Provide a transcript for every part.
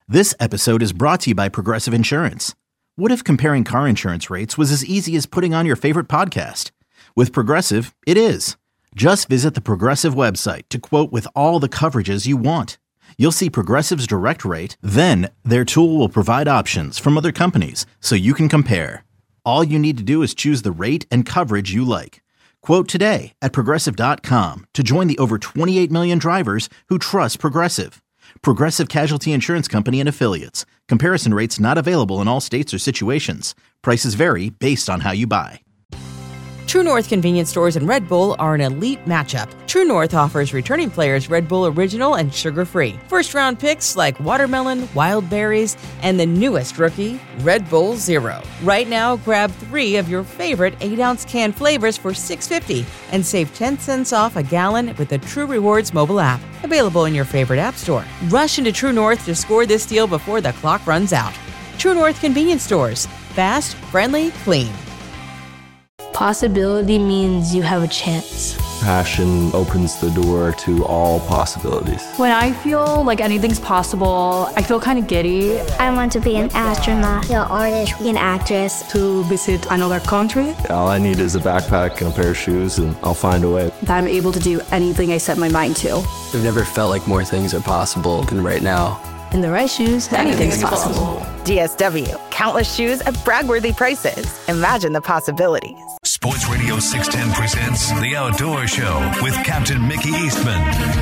This episode is brought to you by Progressive Insurance. What if comparing car insurance rates was as easy as putting on your favorite podcast? With Progressive, it is. Just visit the Progressive website to quote with all the coverages you want. You'll see Progressive's direct rate, then their tool will provide options from other companies so you can compare. All you need to do is choose the rate and coverage you like. Quote today at Progressive.com to join the over 28 million drivers who trust Progressive. Progressive Casualty Insurance Company and Affiliates. Comparison rates not available in all states or situations. Prices vary based on how you buy. True North convenience stores and Red Bull are an elite matchup. True North offers returning players Red Bull Original and sugar-free. First-round picks like watermelon, wild berries, and the newest rookie, Red Bull Zero. Right now, grab 3 of your favorite 8-ounce can flavors for $6.50 and save 10 cents off a gallon with the True Rewards mobile app. Available in your favorite app store. Rush into True North to score this deal before the clock runs out. True North convenience stores. Fast, friendly, clean. Possibility means you have a chance. Passion opens the door to all possibilities. When I feel like anything's possible, I feel kind of giddy. I want to be an astronaut, an artist, an actress. To visit another country. All I need is a backpack and a pair of shoes, and I'll find a way. That I'm able to do anything I set my mind to. I've never felt like more things are possible than right now. In the right shoes, anything's possible. DSW, countless shoes at brag-worthy prices. Imagine the possibilities. Sports Radio 610 presents The Outdoor Show with Captain Mickey Eastman.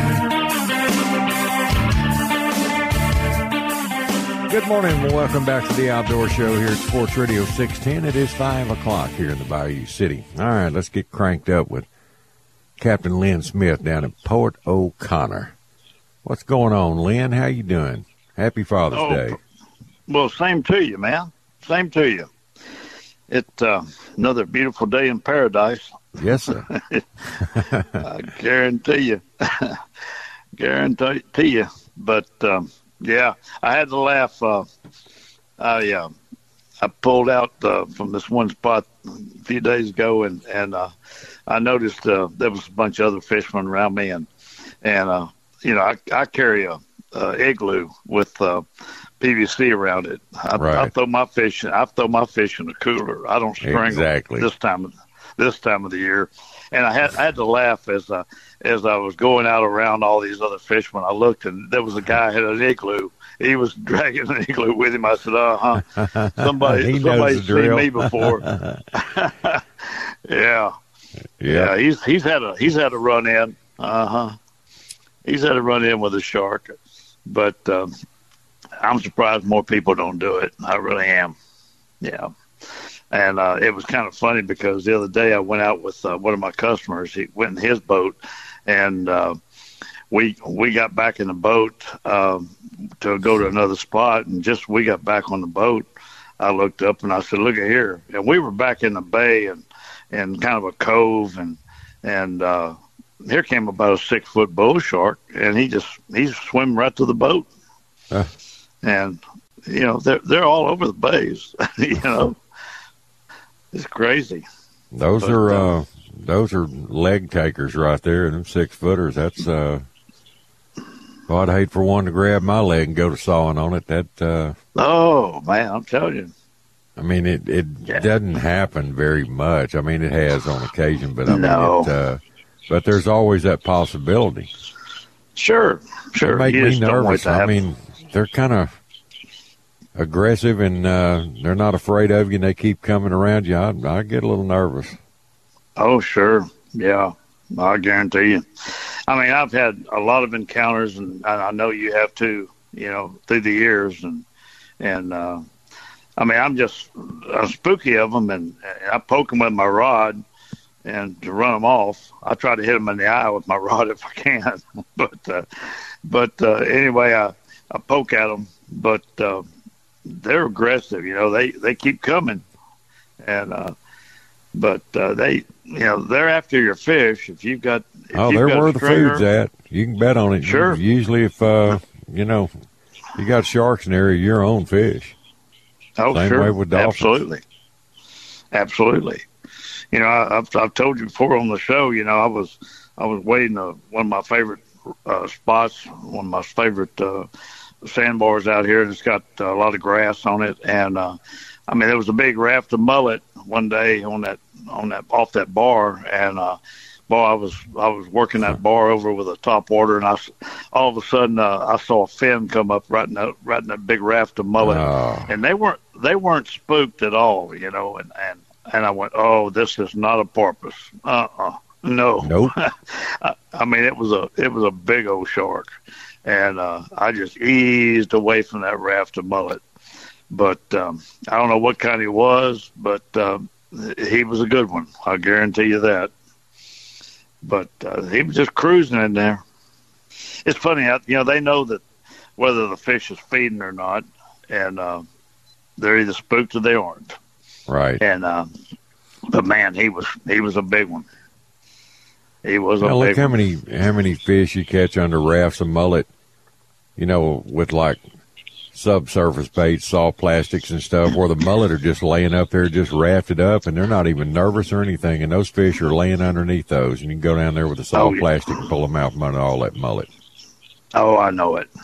Good morning and welcome back to The Outdoor Show here at Sports Radio 610. It is 5 o'clock here in the Bayou City. All right, let's get cranked up with Captain Lynn Smith down at Port O'Connor. What's going on, Lynn? How you doing? Happy Father's Day. Well, same to you, man. Same to you. It's another beautiful day in paradise. Yes, sir. I guarantee you. Guarantee you. But, yeah, I had to laugh. I pulled out from this one spot a few days ago, and I noticed there was a bunch of other fishermen around me, and you know, I carry a igloo with PVC around it. I throw my fish in a cooler. I don't string them this time of the year. And I had to laugh as I was going out around all these other fishermen. I looked, and there was a guy who had an igloo. He was dragging an igloo with him. I said, somebody's seen me before. Yeah. He's had a run in. He's had a run in with a shark, but I'm surprised more people don't do it. I really am. Yeah. And it was kind of funny because the other day I went out with one of my customers. He went in his boat, and we got back in the boat to go to another spot, and just we got back on the boat, I looked up and I said, "Look at here." And we were back in the bay and kind of a cove, and here came about a 6-foot bull shark, and he's swimming right to the boat. And you know, they're all over the bays. You know, it's crazy. Those are leg takers right there, and them 6-footers. That's well, I'd hate for one to grab my leg and go to sawing on it. That oh man, I'm telling you. I mean, it doesn't happen very much. I mean, it has on occasion, but I mean, but there's always that possibility. Sure. They make me nervous. I mean, they're kind of aggressive, and they're not afraid of you, and they keep coming around you. I get a little nervous. Oh, sure. Yeah, I guarantee you. I mean, I've had a lot of encounters, and I know you have too, you know, through the years. And I mean, I'm spooky of them, and I poke them with my rod. And to run them off, I try to hit them in the eye with my rod if I can. But anyway, I poke at them. But they're aggressive. You know, they keep coming, and they, you know, they're after your fish. If you've got, they're where the food's at. You can bet on it. Sure. Usually, if you know, you got sharks in there, your own fish. Oh, Same sure. way with dolphins. Absolutely. You know, I've told you before on the show. You know, I was wading one of my favorite spots, one of my favorite sandbars out here, and it's got a lot of grass on it. And there was a big raft of mullet one day on that off that bar, and boy, I was working that bar over with a top water, and all of a sudden I saw a fin come up right in that big raft of mullet, and they weren't spooked at all, and I went, oh, this is not a porpoise. No. Nope. It was a big old shark, and I just eased away from that raft of mullet. But I don't know what kind he was, but he was a good one. I guarantee you that. But he was just cruising in there. It's funny, they know that whether the fish is feeding or not, and they're either spooked or they aren't. Right. And but man, he was a big one. He was a big look how one. how many fish you catch under rafts of mullet, with like subsurface baits, soft plastics and stuff, where the mullet are just laying up there, just rafted up, and they're not even nervous or anything, and those fish are laying underneath those, and you can go down there with a soft plastic and pull them out from under all that mullet. Oh, I know it.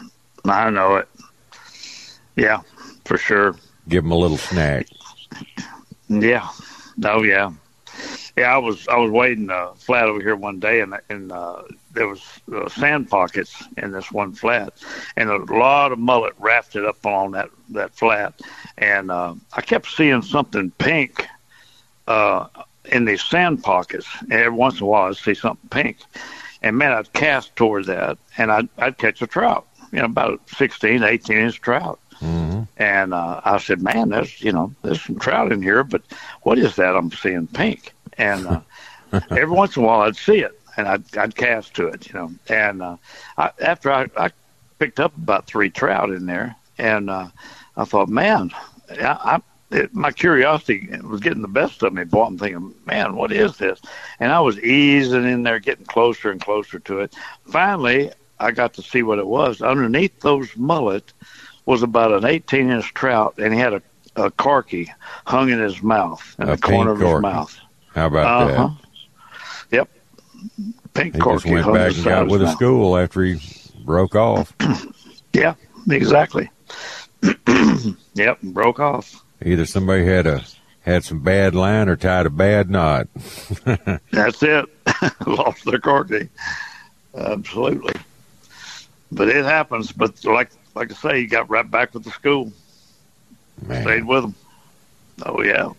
Yeah, for sure. Give them a little snack. Yeah. Oh, yeah. Yeah, I was wading flat over here one day, and there was sand pockets in this one flat, and a lot of mullet rafted up on that flat, and I kept seeing something pink in these sand pockets. And every once in a while, I'd see something pink, and man, I'd cast toward that, and I'd catch a trout, about a 16, 18-inch trout. Mm-hmm. And I said, man, there's some trout in here, but what is that I'm seeing pink? And every once in a while I'd see it, and I'd cast to it, And after I picked up about 3 trout in there, and I thought, man, my curiosity was getting the best of me. Boy, I'm thinking, man, what is this? And I was easing in there, getting closer and closer to it. Finally, I got to see what it was. Underneath those mullet was about an 18-inch trout, and he had a corky hung in his mouth, in the corner of his mouth. How about that? Yep. Pink corky. He just went back and got with a school after he broke off. Yeah, exactly. Yep, broke off. Either somebody had some bad line or tied a bad knot. That's it. Lost their corky. Absolutely. But it happens. But like I say, he got right back with the school. Man. Stayed with them. Oh, yeah.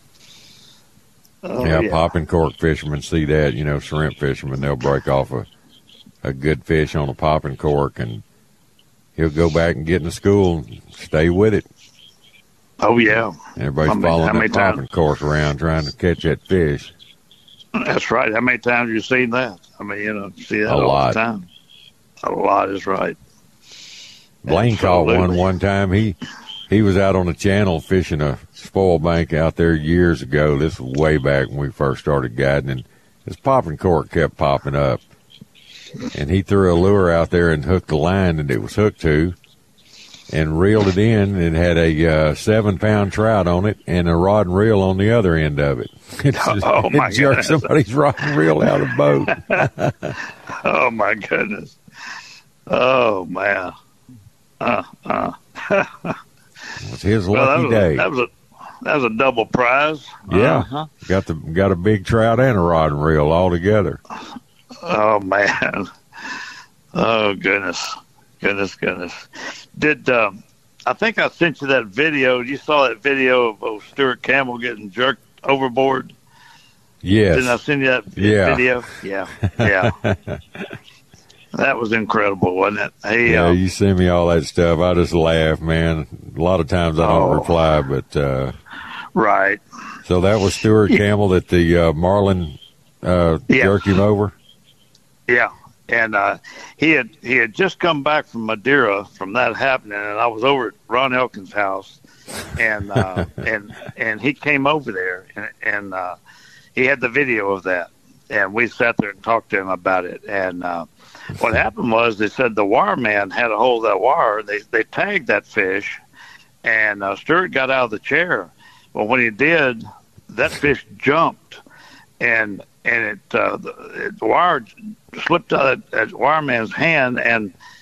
Popping cork fishermen see that, shrimp fishermen, they'll break off a good fish on a popping cork, and he'll go back and get in the school and stay with it. Oh, yeah. Everybody's following that popping cork around trying to catch that fish. That's right. How many times have you seen that? See that all the time. A lot is right. Blaine caught one time. He was out on the channel fishing a spoil bank out there years ago. This was way back when we first started guiding, and this popping cork kept popping up. And he threw a lure out there and hooked the line that it was hooked to and reeled it in. It had a 7-pound trout on it and a rod and reel on the other end of it. It jerked somebody's rod and reel out of the boat. Oh, my goodness. Oh, man. It was his lucky day. That was a double prize. Yeah, got a big trout and a rod and reel all together. Oh man! Oh goodness! Did I think I sent you that video? You saw that video of Stuart Campbell getting jerked overboard? Yes. Didn't I send you that video? Yeah. That was incredible, wasn't it? You send me all that stuff. I just laugh, man. A lot of times I don't reply, but right. So that was Stuart Campbell that the Marlin jerked him over. Yeah, and he had just come back from Madeira from that happening, and I was over at Ron Elkins' house, and and he came over there, and he had the video of that, and we sat there and talked to him about it, and. What happened was they said the wireman had a hold of that wire. They tagged that fish, and Stuart got out of the chair. Well, when he did, that fish jumped, and the wire slipped out of that wireman's hand, and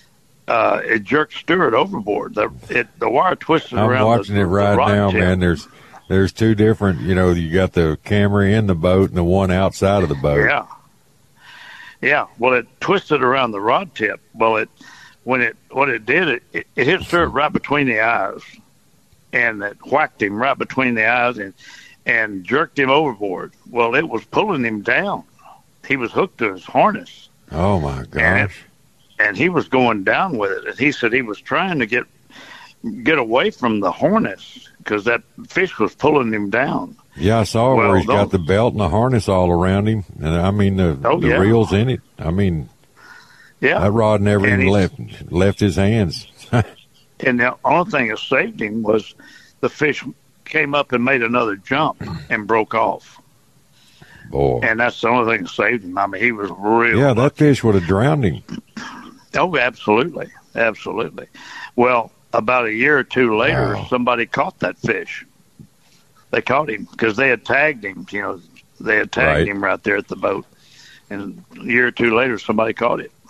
it jerked Stewart overboard. The wire twisted around. I'm watching it right now, man. There's two different, you got the camera in the boat and the one outside of the boat. Yeah. Well, it twisted around the rod tip. Well, what it did, it hit Stewart right between the eyes, and it whacked him right between the eyes and jerked him overboard. Well, it was pulling him down. He was hooked to his harness. Oh my gosh! And he was going down with it. And he said he was trying to get away from the harness because that fish was pulling him down. Yeah, I saw where he's got the belt and the harness all around him, and I mean the reel's in it. I mean, that rod never even left his hands. And the only thing that saved him was the fish came up and made another jump and broke off. Boy. And that's the only thing that saved him. I mean, he was real. Yeah, that fish would have drowned him. Oh, absolutely. Absolutely. Well, about a year or two later, somebody caught that fish. They caught him because they had tagged him. They had tagged him right there at the boat. And a year or two later, somebody caught it.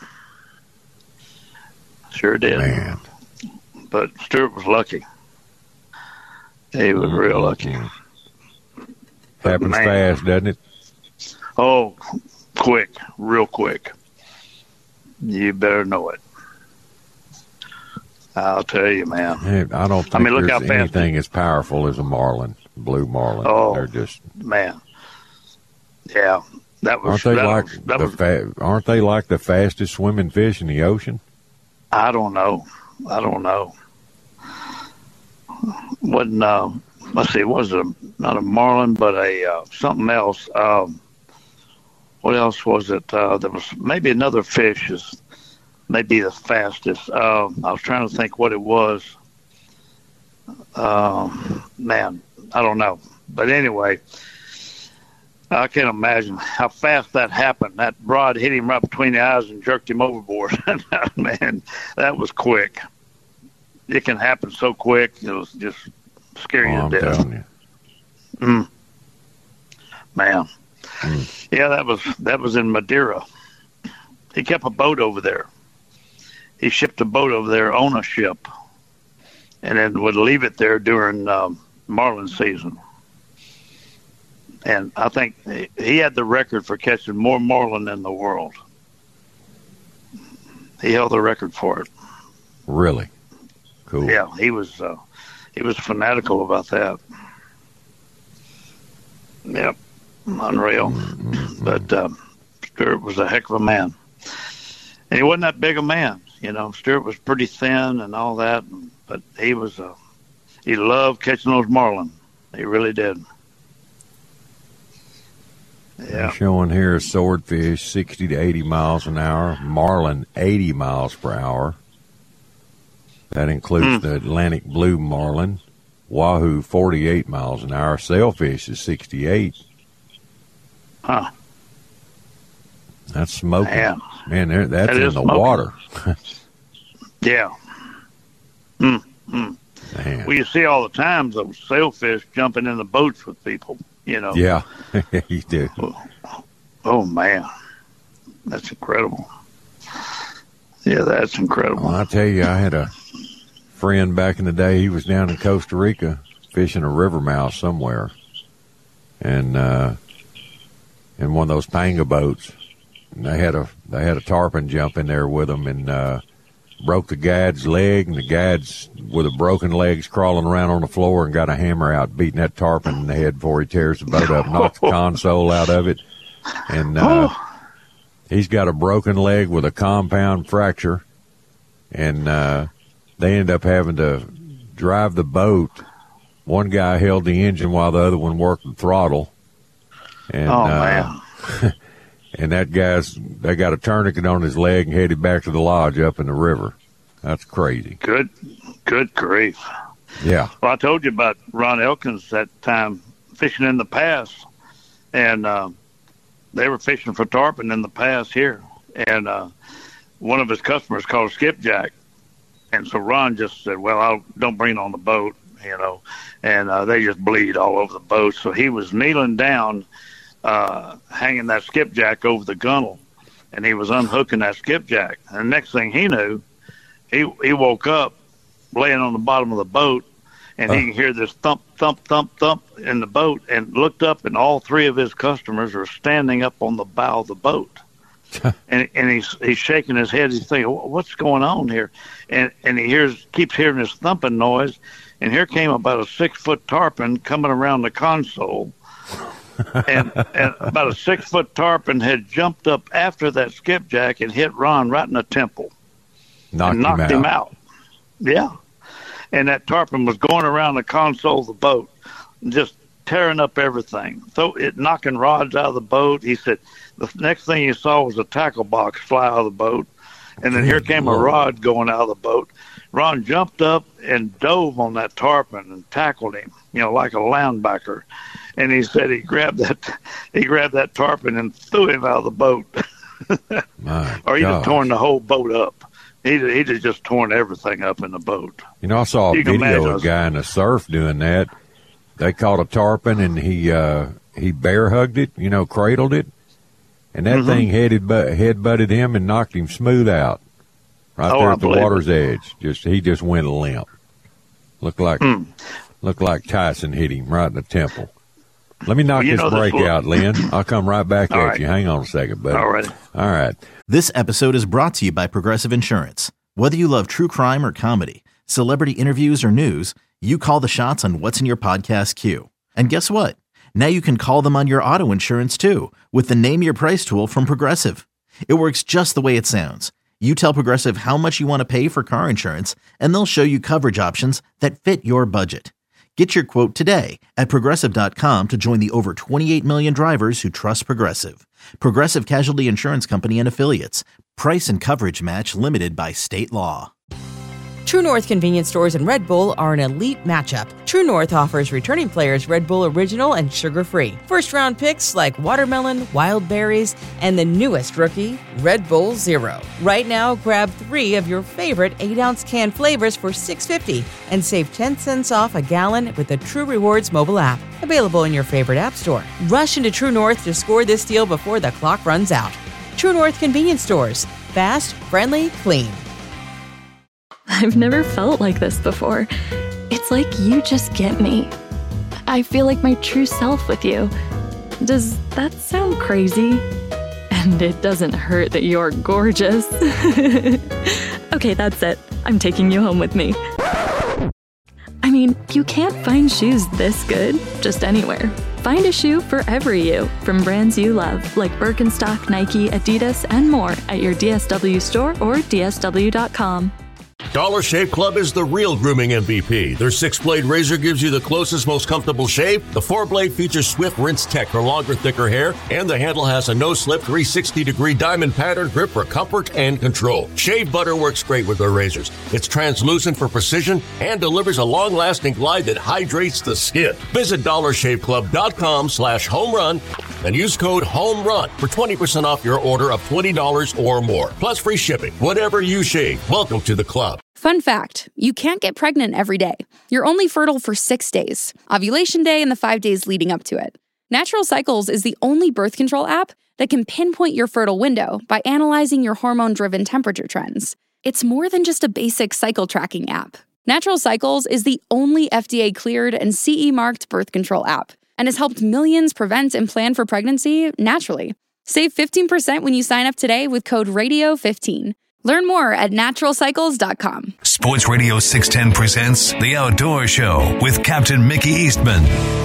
Sure did. Man. But Stewart was lucky. He was real lucky. Happens fast, doesn't it? Oh, quick, real quick. You better know it. I'll tell you, man. I don't think there's anything as powerful as a marlin, blue marlin. Oh, they're just man. Yeah, that was. Aren't they like the fastest swimming fish in the ocean? I don't know. Wasn't let's see, was it not a marlin, but a something else? What else was it? There was maybe another fish is maybe the fastest. I was trying to think what it was. Man, I don't know. But anyway, I can't imagine how fast that happened. That rod hit him right between the eyes and jerked him overboard. Man, that was quick. It can happen so quick. It was just scary to death. Telling you. Man. Yeah, that was in Madeira. He kept a boat over there. He shipped a boat over there on a ship, and then would leave it there during marlin season. And I think he had the record for catching more marlin in the world. He held the record for it. Really? Cool. Yeah, he was fanatical about that. Yep. Unreal. But Stewart was a heck of a man. And he wasn't that big a man. Stewart was pretty thin and all that, but he loved catching those marlin. He really did. Yeah. I'm showing here swordfish 60 to 80 miles an hour, marlin 80 miles per hour. That includes the Atlantic blue marlin. Wahoo 48 miles an hour. Sailfish is 68. Huh. That's smoking. Man, that's in the smoking. water. Yeah. Man. Well, you see all the time those sailfish jumping in the boats with people, Yeah, you do. Oh, man. That's incredible. Yeah, that's incredible. Well, I tell you, I had a friend back in the day. He was down in Costa Rica fishing a river mouth somewhere. And in one of those panga boats. And they had a tarpon jump in there with them and broke the guide's leg, and the guide's with a broken legs crawling around on the floor and got a hammer out, beating that tarpon in the head before he tears the boat up, knocks the console out of it. And he's got a broken leg with a compound fracture, and they ended up having to drive the boat. One guy held the engine while the other one worked the throttle. And, man. And they got a tourniquet on his leg and headed back to the lodge up in the river. That's crazy. Good grief. Yeah. Well, I told you about Ron Elkins that time fishing in the pass, and they were fishing for tarpon in the pass here, and one of his customers called skipjack, and so Ron just said, "Well, don't bring it on the boat," and they just bleed all over the boat. So he was kneeling down, hanging that skipjack over the gunnel, and he was unhooking that skipjack. And the next thing he knew, he woke up laying on the bottom of the boat, and he could hear this thump, thump, thump, thump in the boat, and looked up, and all three of his customers are standing up on the bow of the boat. and he's shaking his head. He's thinking, what's going on here? And he keeps hearing this thumping noise, and here came about a 6-foot tarpon coming around the console. and about a 6-foot tarpon had jumped up after that skipjack and hit Ron right in the temple. Knocked him out. Yeah. And that tarpon was going around the console of the boat, just tearing up everything, knocking rods out of the boat. He said the next thing he saw was a tackle box fly out of the boat, and then here came a rod going out of the boat. Ron jumped up and dove on that tarpon and tackled him, like a linebacker. And he said he grabbed that tarpon and threw him out of the boat. Or he'd have torn the whole boat up. He'd have just torn everything up in the boat. I saw a video of a guy in the surf doing that. They caught a tarpon, and he bear hugged it, cradled it, and that thing head butted him and knocked him smooth out right there at the water's edge. He just went limp. Looked like Tyson hit him right in the temple. Let me knock this break out, Lynn. I'll come right back at you. Hang on a second, buddy. All right. This episode is brought to you by Progressive Insurance. Whether you love true crime or comedy, celebrity interviews or news, you call the shots on what's in your podcast queue. And guess what? Now you can call them on your auto insurance too with the Name Your Price tool from Progressive. It works just the way it sounds. You tell Progressive how much you want to pay for car insurance, and they'll show you coverage options that fit your budget. Get your quote today at Progressive.com to join the over 28 million drivers who trust Progressive. Progressive Casualty Insurance Company and Affiliates. Price and coverage match limited by state law. True North convenience stores and Red Bull are an elite matchup. True North offers returning players Red Bull Original and sugar-free. First-round picks like watermelon, wild berries, and the newest rookie, Red Bull Zero. Right now, grab 3 of your favorite 8-ounce can flavors for $6.50 and save 10 cents off a gallon with the True Rewards mobile app. Available in your favorite app store. Rush into True North to score this deal before the clock runs out. True North convenience stores. Fast, friendly, clean. I've never felt like this before. It's like you just get me. I feel like my true self with you. Does that sound crazy? And it doesn't hurt that you're gorgeous. Okay, that's it. I'm taking you home with me. I mean, you can't find shoes this good just anywhere. Find a shoe for every you from brands you love, like Birkenstock, Nike, Adidas, and more at your DSW store or DSW.com. Dollar Shave Club is the real grooming MVP. Their 6-blade razor gives you the closest, most comfortable shave. The 4-blade features Swift Rinse Tech for longer, thicker hair, and the handle has a no-slip 360-degree diamond pattern grip for comfort and control. Shave butter works great with their razors. It's translucent for precision and delivers a long-lasting glide that hydrates the skin. Visit DollarShaveClub.com/homerun and use code HOMERUN for 20% off your order of $20 or more, plus free shipping. Whatever you shave, welcome to the club. Fun fact, you can't get pregnant every day. You're only fertile for 6 days, ovulation day and the 5 days leading up to it. Natural Cycles is the only birth control app that can pinpoint your fertile window by analyzing your hormone-driven temperature trends. It's more than just a basic cycle tracking app. Natural Cycles is the only FDA-cleared and CE-marked birth control app and has helped millions prevent and plan for pregnancy naturally. Save 15% when you sign up today with code RADIO15. Learn more at naturalcycles.com. Sports Radio 610 presents The Outdoor Show with Captain Mickey Eastman.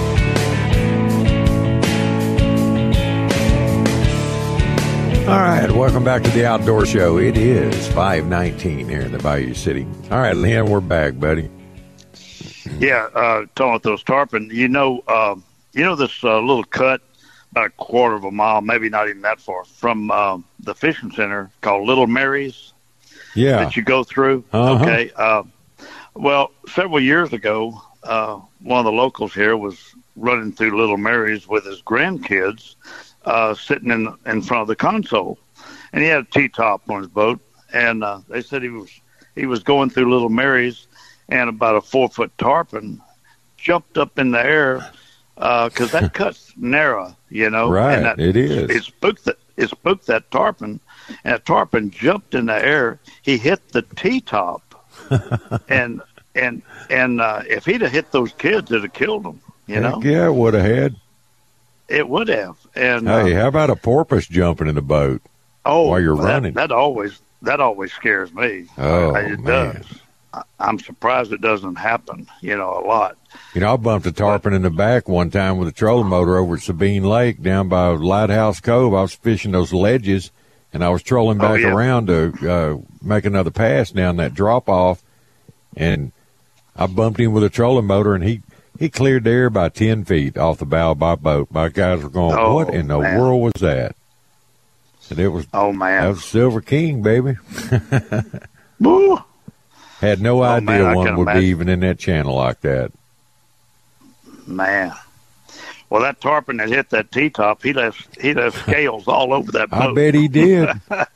All right, welcome back to The Outdoor Show. It is 5:19 here in the Bayou City. All right, Lynn, we're back, buddy. Yeah, talking about those tarpon, you know this little cut about a quarter of a mile, maybe not even that far, from the fishing center called Little Mary's. Yeah. That you go through. Uh-huh. Okay. Well, several years ago, one of the locals here was running through Little Mary's with his grandkids, sitting in front of the console, and he had a T-top on his boat, and they said he was going through Little Mary's, and about a 4-foot tarpon jumped up in the air because that cut's narrow, you know. Right, and it is. it spooked that tarpon, and a tarpon jumped in the air. He hit the T-top, and if he'd have hit those kids, it'd have killed them. You know? Yeah, it would have had. It would have. And hey, how about a porpoise jumping in the boat? While you're running? That always scares me. Oh, it man. does. I'm surprised it doesn't happen, a lot. I bumped a tarpon in the back one time with a trolling motor over at Sabine Lake down by Lighthouse Cove. I was fishing those ledges, and I was trolling back around to make another pass down that drop-off, and I bumped him with a trolling motor, and he cleared the air by 10 feet off the bow of my boat. My guys were going, what in the world was that? And it was, that was Silver King, baby. Woo! Had no idea one would be even in that channel like that. Man. Well, that tarpon that hit that T-top, he left scales all over that boat. I bet he did.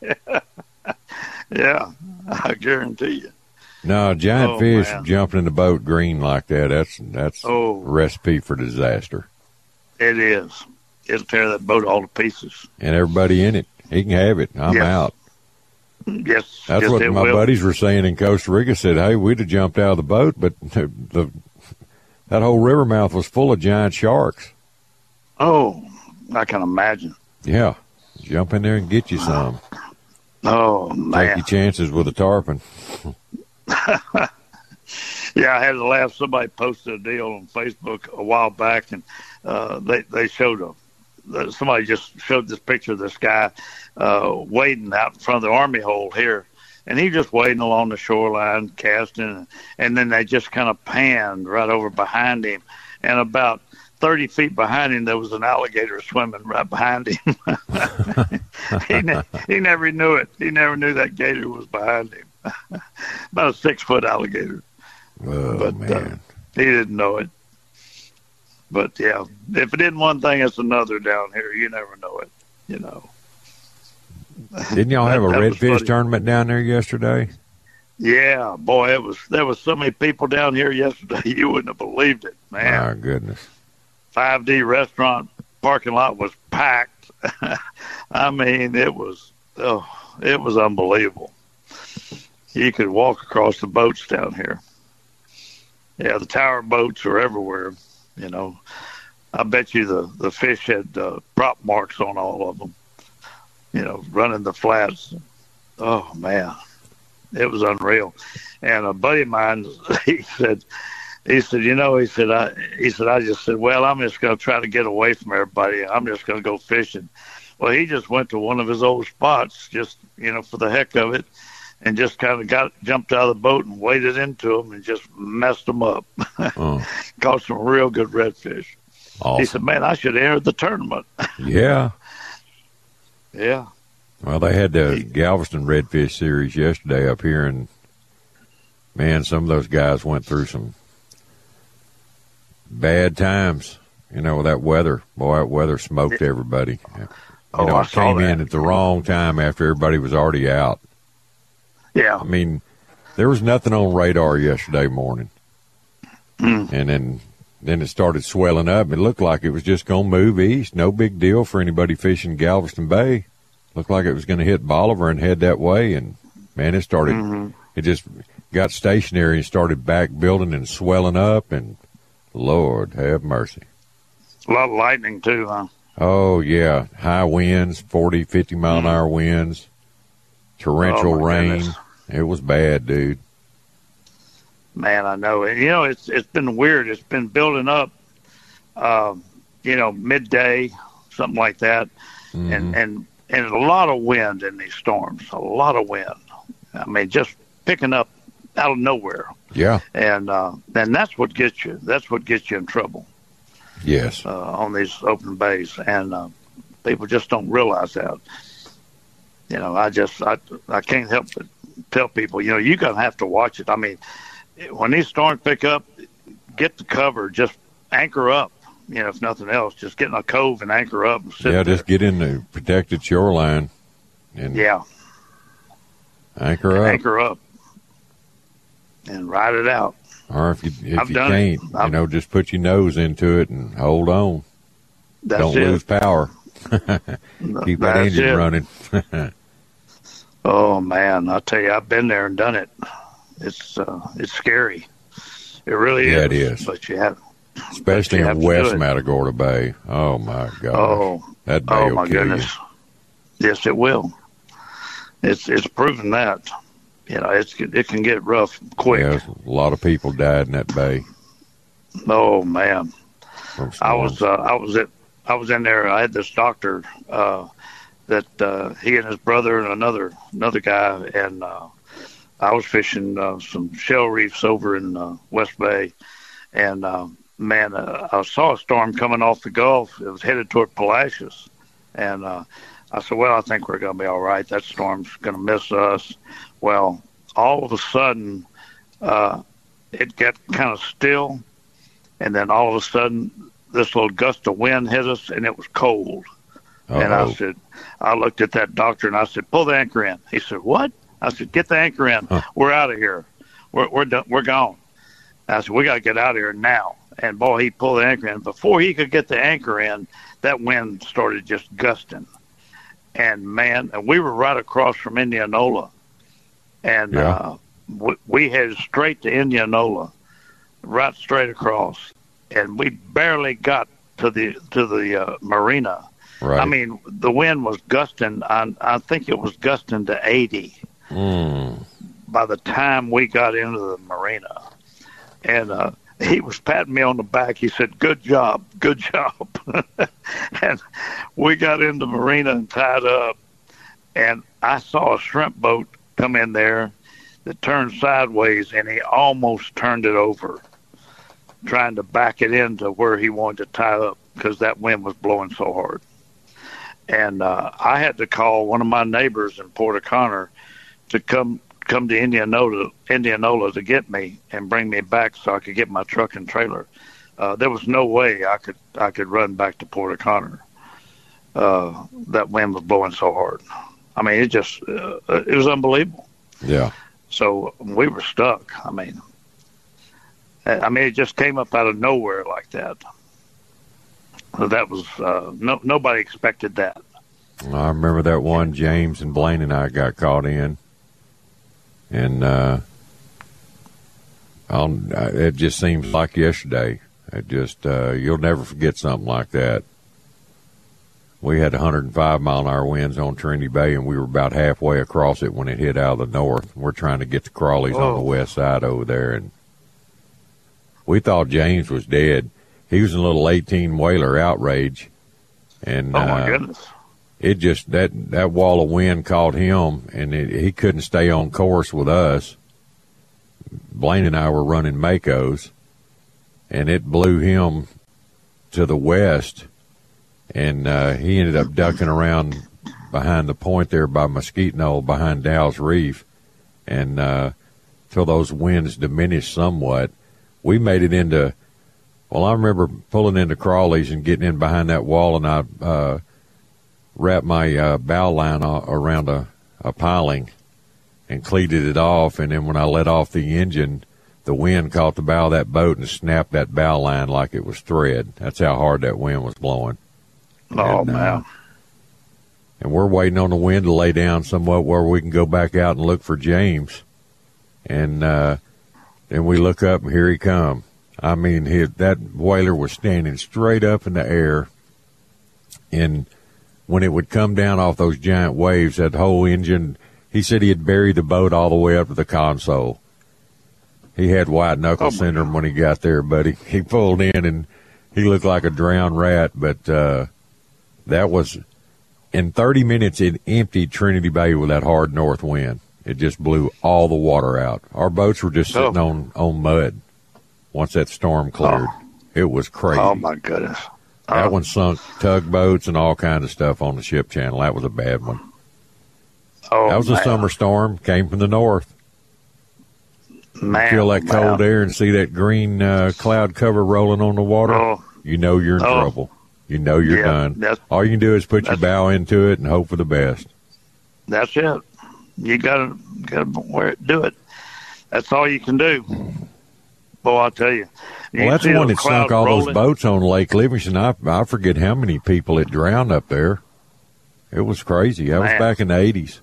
Yeah, I guarantee you. No, giant fish jumping in the boat green like that, that's a recipe for disaster. It is. It'll tear that boat all to pieces. And everybody in it. He can have it. I'm out. Yes. That's what my buddies were saying in Costa Rica. Said, hey, we'd have jumped out of the boat, but that whole river mouth was full of giant sharks. Oh, I can imagine. Yeah. Jump in there and get you some. Oh, man. Take your chances with a tarpon. Yeah, I had to laugh. Somebody posted a deal on Facebook a while back, and they showed somebody just showed this picture of this guy wading out in front of the Army hole here, and he just wading along the shoreline, casting, and then they just kind of panned right over behind him, and about 30 feet behind him, there was an alligator swimming right behind him. He never knew it. He never knew that gator was behind him. About a 6-foot alligator. Oh, but man. He didn't know it. But, yeah, if it isn't one thing, it's another down here. You never know it, Didn't y'all have a redfish tournament down there yesterday? Yeah, boy, there was so many people down here yesterday, you wouldn't have believed it, man. My goodness. 5D restaurant parking lot was packed. I mean, it was unbelievable. You could walk across the boats down here. Yeah, the tower boats are everywhere. I bet you the fish had prop marks on all of them. Running the flats. Oh man, it was unreal. And a buddy of mine, he said, I just said, well, I'm just going to try to get away from everybody. I'm just going to go fishing. Well, he just went to one of his old spots, just for the heck of it, and just kind of jumped out of the boat and waded into them and just messed them up. Caught some real good redfish. Awesome. He said, man, I should have entered the tournament. Yeah. Yeah. Well, they had the Galveston Redfish Series yesterday up here, and, man, some of those guys went through some bad times, with that weather. Boy, that weather smoked everybody. I came in at the wrong time after everybody was already out. Yeah. I mean, there was nothing on radar yesterday morning. And then it started swelling up. It looked like it was just going to move east. No big deal for anybody fishing Galveston Bay. Looked like it was going to hit Bolivar and head that way. And, man, it started, it just got stationary and started back building and swelling up. And, Lord, have mercy. A lot of lightning, too, huh? Oh, yeah. High winds, 40, 50-mile-an-hour winds, torrential rain. Goodness. It was bad, dude. Man, I know. And, it's been weird. It's been building up, midday, something like that. And a lot of wind in these storms, a lot of wind. I mean, just picking up out of nowhere. Yeah. And that's what gets you. That's what gets you in trouble. Yes. On these open bays. And people just don't realize that. I can't help but tell people, you're going to have to watch it. I mean, when these storms pick up, get the cover, just anchor up. If nothing else, just get in a cove and anchor up and sit there. Just get in the protected shoreline and anchor up and ride it out. Or if you can't, just put your nose into it and hold on. That's Don't it. lose power. Keep that engine running. Oh man, I'll tell you, I've been there and done it. It's scary. It really is. Yeah, it is. But you have, especially in West Matagorda Bay. Oh my God. Oh, that bay will kill you. Yes, it will. It's proven that. You know, it can get rough quick. Yeah, a lot of people died in that bay. Oh man, I was in there. I had this doctor that he and his brother and another guy, and I was fishing some shell reefs over in West Bay, and man, I saw a storm coming off the Gulf. It was headed toward Palacios, and I said, well, I think we're going to be all right. That storm's going to miss us. Well, all of a sudden, it got kind of still, and then all of a sudden, this little gust of wind hit us, and it was cold. Uh-oh. And I looked at that doctor, and I said, pull the anchor in. He said, what? I said, get the anchor in. Huh. We're out of here. We're done. We're gone. I said, we got to get out of here now. And, boy, he pulled the anchor in. Before he could get the anchor in, that wind started just gusting. And, man, we were right across from Indianola. And we headed straight to Indianola, right straight across. And we barely got to the marina. Right. I mean, the wind was gusting. I think it was gusting to 80 by the time we got into the marina. And he was patting me on the back. He said, good job, good job. And we got into the marina and tied up. And I saw a shrimp boat come in there that turned sideways, and he almost turned it over, trying to back it into where he wanted to tie up because that wind was blowing so hard. And I had to call one of my neighbors in Port O'Connor to come to Indianola to get me and bring me back so I could get my truck and trailer. There was no way I could run back to Port O'Connor. That wind was blowing so hard. I mean, it was unbelievable. Yeah. So we were stuck. I mean, it just came up out of nowhere like that. That was nobody expected that. I remember that one. James and Blaine and I got caught in, and it just seems like yesterday. It just you'll never forget something like that. We had 105 mile an hour winds on Trinity Bay, and we were about halfway across it when it hit out of the north. We're trying to get the crawlies on the west side over there, and we thought James was dead. He was in a little 18 whaler Outrage, and oh my goodness, it just that wall of wind caught him, and he couldn't stay on course with us. Blaine and I were running Makos, and it blew him to the west, and he ended up ducking around behind the point there by Mesquite Knoll behind Dow's Reef, and till those winds diminished somewhat, we made it into. Well, I remember pulling into crawlies and getting in behind that wall, and I wrapped my bow line around a piling and cleated it off. And then when I let off the engine, the wind caught the bow of that boat and snapped that bow line like it was thread. That's how hard that wind was blowing. Oh, man. And we're waiting on the wind to lay down somewhat where we can go back out and look for James. And then we look up, and here he come. I mean, that whaler was standing straight up in the air, and when it would come down off those giant waves, that whole engine, he said he had buried the boat all the way up to the console. He had white knuckle syndrome when he got there, buddy. He pulled in, and he looked like a drowned rat, but that was, in 30 minutes, it emptied Trinity Bay with that hard north wind. It just blew all the water out. Our boats were just sitting on mud. Once that storm cleared, it was crazy. Oh, my goodness. That one sunk tugboats and all kinds of stuff on the ship channel. That was a bad one. Oh, that was a summer storm, came from the north. Man, feel that cold air and see that green cloud cover rolling on the water, you know you're in trouble. You know you're done. All you can do is put your bow into it and hope for the best. That's it. You got to do it. That's all you can do. Well, I'll tell you, Well, that's the one that sunk all those boats on Lake Livingston. I forget how many people it drowned up there. It was crazy. That was back in the 80s.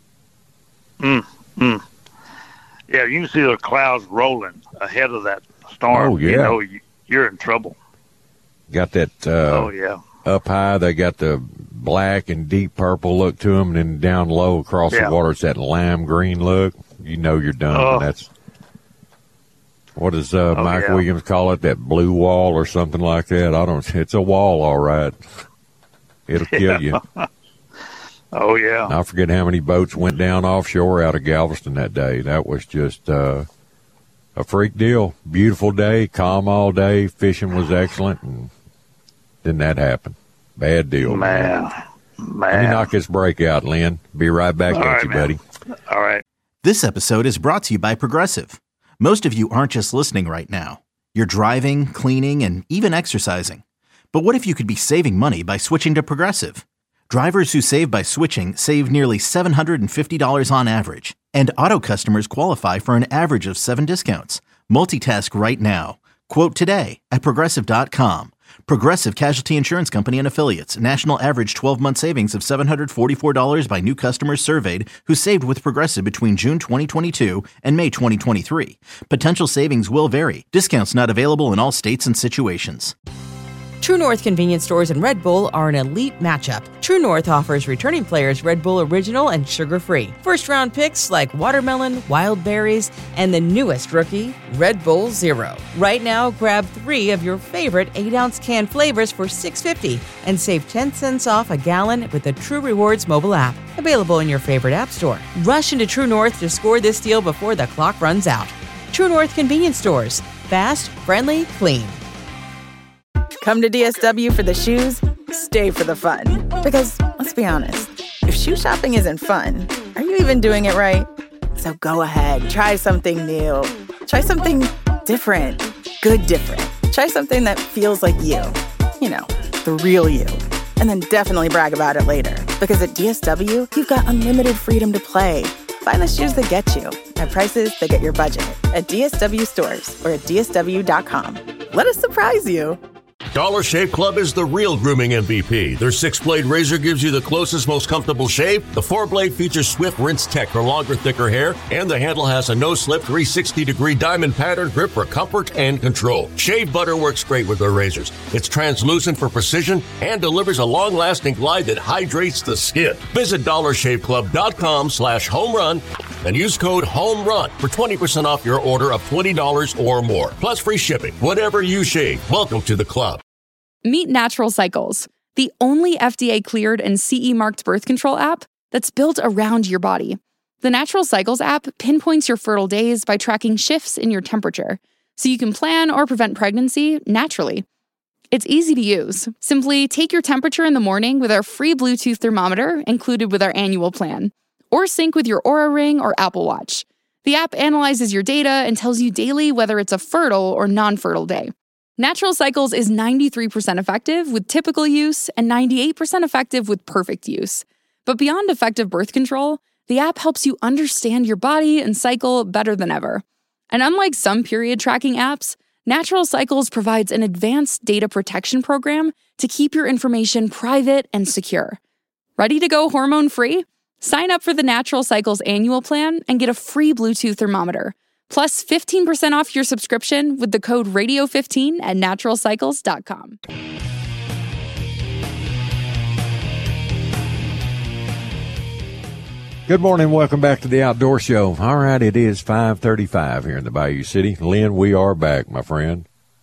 Yeah, you can see the clouds rolling ahead of that storm. Oh, yeah. You know you're in trouble. Got that up high, they got the black and deep purple look to them, and then down low across the water, it's that lime green look. You know you're done. That's what does Mike Williams call it? That blue wall or something like that? I don't. It's a wall, all right. It'll kill you. Oh yeah. I forget how many boats went down offshore out of Galveston that day. That was just a freak deal. Beautiful day, calm all day. Fishing was excellent, and then that happened. Bad deal, man. Let me knock this break out, Lynn. Be right back at you, buddy. All right. This episode is brought to you by Progressive. Most of you aren't just listening right now. You're driving, cleaning, and even exercising. But what if you could be saving money by switching to Progressive? Drivers who save by switching save nearly $750 on average. And auto customers qualify for an average of 7 discounts. Multitask right now. Quote today at Progressive.com. Progressive Casualty Insurance Company and Affiliates. National average 12-month savings of $744 by new customers surveyed who saved with Progressive between June 2022 and May 2023. Potential savings will vary. Discounts not available in all states and situations. True North convenience stores and Red Bull are an elite matchup. True North offers returning players Red Bull Original and sugar-free. First-round picks like watermelon, wild berries, and the newest rookie, Red Bull Zero. Right now, grab 3 of your favorite 8-ounce can flavors for $6.50 and save 10 cents off a gallon with the True Rewards mobile app. Available in your favorite app store. Rush into True North to score this deal before the clock runs out. True North convenience stores. Fast, friendly, clean. Come to DSW for the shoes, stay for the fun. Because, let's be honest, if shoe shopping isn't fun, are you even doing it right? So go ahead, try something new. Try something different. Good different. Try something that feels like you. You know, the real you. And then definitely brag about it later. Because at DSW, you've got unlimited freedom to play. Find the shoes that get you at prices that get your budget at DSW stores or at DSW.com. Let us surprise you. Dollar Shave Club is the real grooming MVP. Their 6-blade razor gives you the closest, most comfortable shave. The 4-blade features Swift Rinse Tech for longer, thicker hair, and the handle has a no-slip 360-degree diamond pattern grip for comfort and control. Shave butter works great with their razors. It's translucent for precision and delivers a long-lasting glide that hydrates the skin. Visit DollarShaveClub.com/homerun and use code HOMERUN for 20% off your order of $20 or more. Plus free shipping. Whatever you shave, welcome to the club. Meet Natural Cycles, the only FDA-cleared and CE-marked birth control app that's built around your body. The Natural Cycles app pinpoints your fertile days by tracking shifts in your temperature, so you can plan or prevent pregnancy naturally. It's easy to use. Simply take your temperature in the morning with our free Bluetooth thermometer included with our annual plan, or sync with your Oura Ring or Apple Watch. The app analyzes your data and tells you daily whether it's a fertile or non-fertile day. Natural Cycles is 93% effective with typical use and 98% effective with perfect use. But beyond effective birth control, the app helps you understand your body and cycle better than ever. And unlike some period tracking apps, Natural Cycles provides an advanced data protection program to keep your information private and secure. Ready to go hormone-free? Sign up for the Natural Cycles annual plan and get a free Bluetooth thermometer. Plus 15% off your subscription with the code RADIO15 at naturalcycles.com. Good morning. Welcome back to the Outdoor Show. All right, it is 5:35 here in the Bayou City. Lynn, we are back, my friend.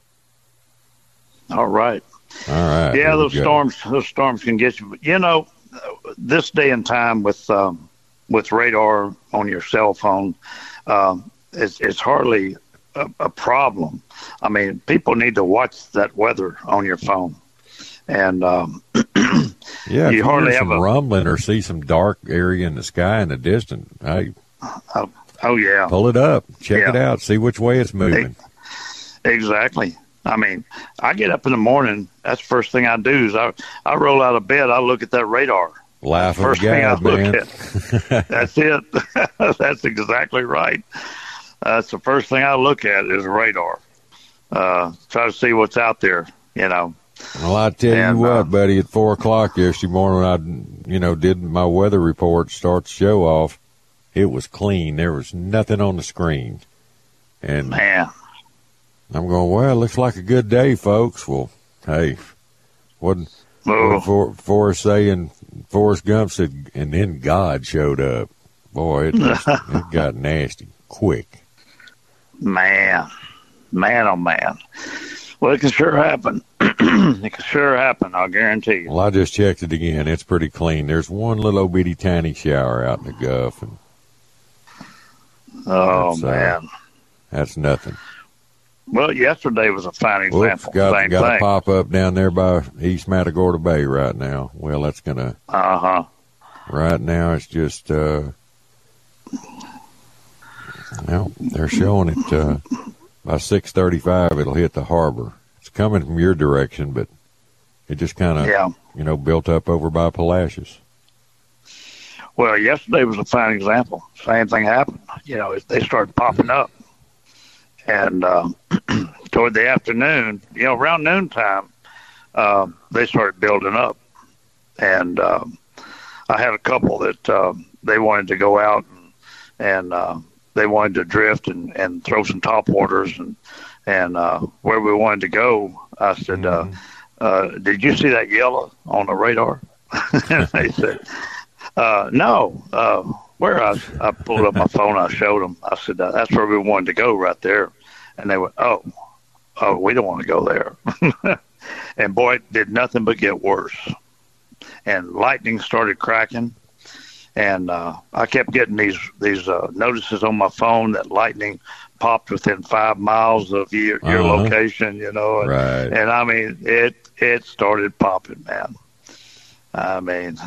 All right. All right. Yeah, those storms can get you. You know, this day and time with radar on your cell phone, it's hardly a problem. I mean, people need to watch that weather on your phone, and yeah, you hardly have some rumbling or see some dark area in the sky in the distance. Hey, oh yeah, pull it up, check it out, see which way it's moving. Exactly. I mean, I get up in the morning. That's the first thing I do is I roll out of bed. I look at that radar. Laugh first thing I look at. That's it. That's exactly right. That's the first thing I look at is radar. try to see what's out there, you know. Well, I tell you what, buddy, at 4 o'clock yesterday morning when I, did my weather report, start the show off, it was clean. There was nothing on the screen. And man, I'm going, well, it looks like a good day, folks. Well, hey, what Forrest Gump said, and then God showed up. Boy, it got nasty quick. Man, oh man. Well, it can sure happen. It can sure happen, I'll guarantee you. Well, I just checked it again. It's pretty clean. There's one little bitty tiny shower out in the Gulf. And man. That's nothing. Well, yesterday was a fine example. Got a pop up down there by East Matagorda Bay right now. Well, that's going to... Right now, it's just... they're showing it by 6:35. It'll hit the harbor. It's coming from your direction, but it just kind of, built up over by Palacios. Well, yesterday was a fine example. Same thing happened. They started popping up. And toward the afternoon, around noontime, they started building up. And I had a couple that they wanted to go out and they wanted to drift and throw some top waters and where we wanted to go. I said, did you see that yellow on the radar? And they said, no. Where I pulled up my phone, I showed them. I said, that's where we wanted to go right there. And they went, oh, we don't want to go there. And boy, it did nothing but get worse. And lightning started cracking. And I kept getting these notices on my phone that lightning popped within 5 miles of your location, Right. And I mean, it started popping, man. I mean,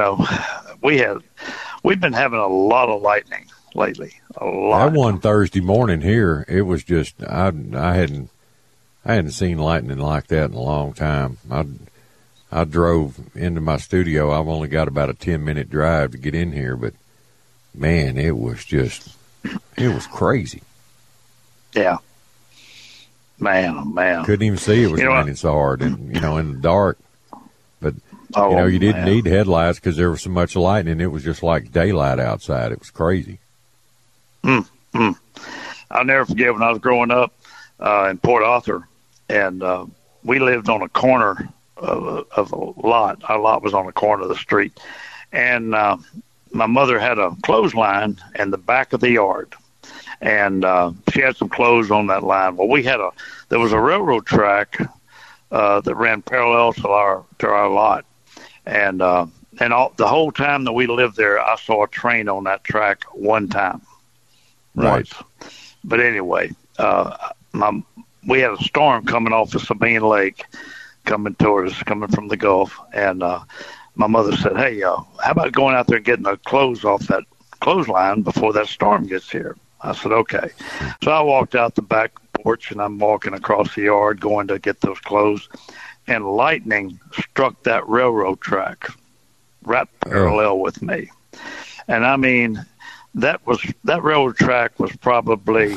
we've been having a lot of lightning lately. A lot. That one Thursday morning here, it was just I hadn't seen lightning like that in a long time. I drove into my studio. I've only got about a 10-minute drive to get in here, but man, it was crazy. Yeah. Man, oh man. Couldn't even see it was raining so hard and in the dark. But you didn't need headlights because there was so much lightning. It was just like daylight outside. It was crazy. I'll never forget when I was growing up in Port Arthur, and we lived on a corner of a lot. Our lot was on the corner of the street, and my mother had a clothesline in the back of the yard, and she had some clothes on that line. Well, there was a railroad track that ran parallel to our lot, and the whole time that we lived there, I saw a train on that track one time. Right. Once. But anyway, we had a storm coming off of Sabine Lake, coming from the Gulf, and my mother said, "Hey, how about going out there and getting the clothes off that clothesline before that storm gets here?" I said, "Okay." So I walked out the back porch, and I'm walking across the yard going to get those clothes, and lightning struck that railroad track right parallel with me. And I mean, that railroad track was probably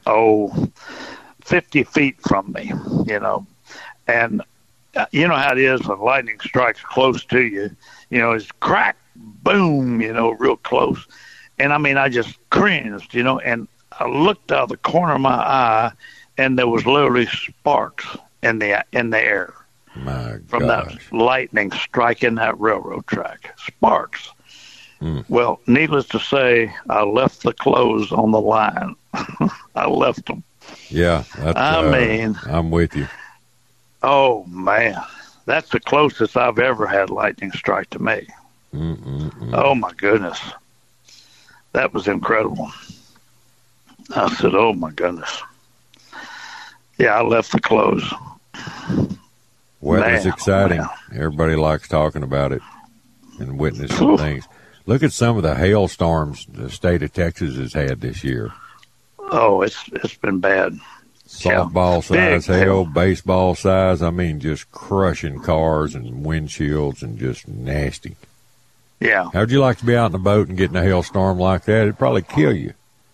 50 feet from me, and you know how it is when lightning strikes close to you, it's crack, boom, real close. And I mean, I just cringed, and I looked out of the corner of my eye, and there was literally sparks in the air from that lightning striking that railroad track. Sparks. Well, needless to say, I left the clothes on the line. I left them. Yeah. I'm with you. Oh, man. That's the closest I've ever had lightning strike to me. Oh, my goodness. That was incredible. I said, oh, my goodness. Yeah, I left the clothes. Weather's exciting. Everybody likes talking about it and witnessing things. Look at some of the hailstorms the state of Texas has had this year. Oh, it's been bad. Softball size hail, baseball size. I mean, just crushing cars and windshields and just nasty. Yeah. How'd you like to be out in a boat and get in a hailstorm like that? It'd probably kill you.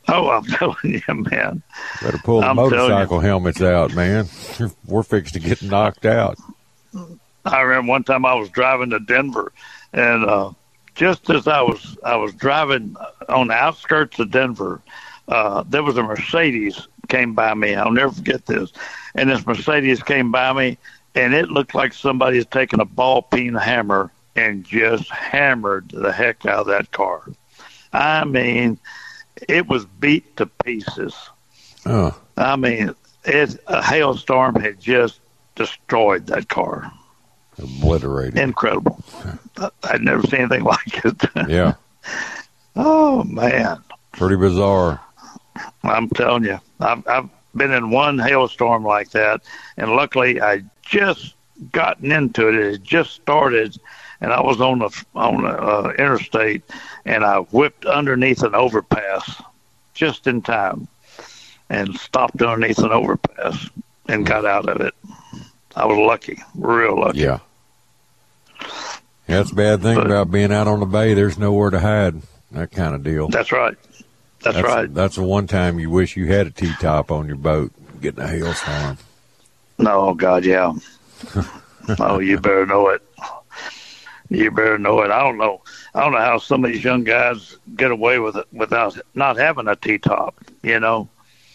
Oh, I'm telling you, man. Better pull the motorcycle helmets out, man. We're fixed to get knocked out. I remember one time I was driving to Denver, and just as I was driving on the outskirts of Denver, there was a Mercedes came by me. I'll never forget this. And this Mercedes came by me, and it looked like somebody had taken a ball-peen hammer and just hammered the heck out of that car. I mean, it was beat to pieces. Oh. I mean, a hailstorm had just destroyed that car. Obliterated. Incredible. I'd never seen anything like it. Yeah. Oh, man. Pretty bizarre. I'm telling you. I've been in one hailstorm like that, and luckily I just gotten into it. It just started, and I was on the interstate, and I whipped underneath an overpass just in time and stopped underneath an overpass and got out of it. I was lucky, real lucky. Yeah. That's the bad thing about being out on the bay. There's nowhere to hide, that kind of deal. That's right. That's right. That's the one time you wish you had a T-top on your boat, getting a hailstorm. No, God, yeah. Oh, you better know it. You better know it. I don't know how some of these young guys get away with it without not having a T-top, you know.